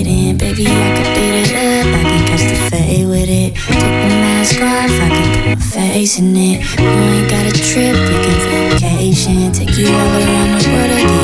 in. Baby, I could beat it up, I can catch the fade with it. Take the mask off, I can put my face in it. You ain't got a trip, we can vacation. Take you all around the world again.